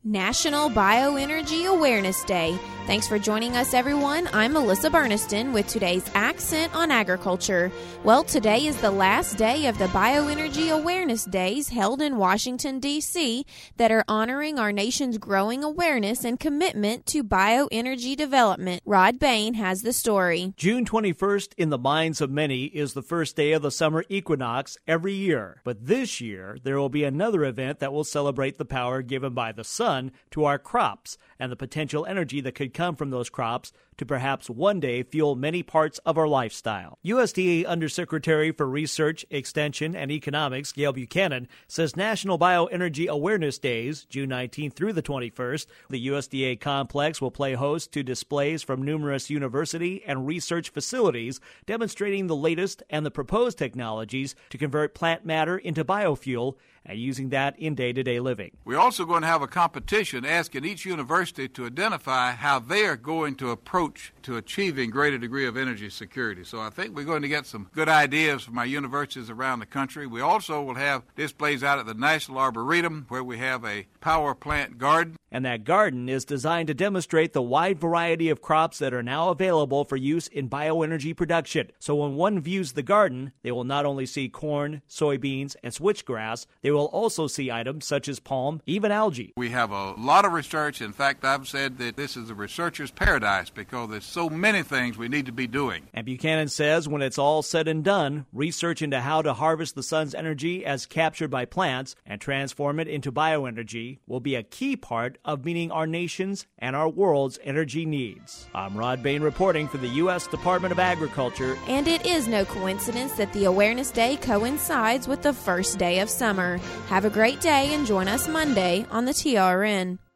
National Bioenergy Awareness Day. Thanks for joining us, everyone. I'm Melissa Burniston with today's Accent on Agriculture. Well, today is the last day of the Bioenergy Awareness Days held in Washington, D.C. that are honoring our nation's growing awareness and commitment to bioenergy development. Rod Bain has the story. June 21st in the minds of many is the first day of the summer equinox every year. But this year, there will be another event that will celebrate the power given by the sun to our crops and the potential energy that could come from those crops to perhaps one day fuel many parts of our lifestyle. USDA Undersecretary for Research, Extension, and Economics, Gail Buchanan, says National Bioenergy Awareness Days, June 19th through the 21st, the USDA complex will play host to displays from numerous university and research facilities demonstrating the latest and the proposed technologies to convert plant matter into biofuel and using that in day-to-day living. We're also going to have a competition asking each university to identify how they are going to approach to achieving greater degree of energy security. So I think we're going to get some good ideas from our universities around the country. We also will have displays out at the National Arboretum where we have a power plant garden. And that garden is designed to demonstrate the wide variety of crops that are now available for use in bioenergy production. So when one views the garden, they will not only see corn, soybeans, and switchgrass, they will also see items such as palm, even algae. We have a lot of research. In fact, I've said that this is a researcher's paradise because there's so many things we need to be doing. And Buchanan says when it's all said and done, research into how to harvest the sun's energy as captured by plants and transform it into bioenergy will be a key part of meeting our nation's and our world's energy needs. I'm Rod Bain reporting for the U.S. Department of Agriculture. And it is no coincidence that the Awareness Day coincides with the first day of summer. Have a great day and join us Monday on the TRN.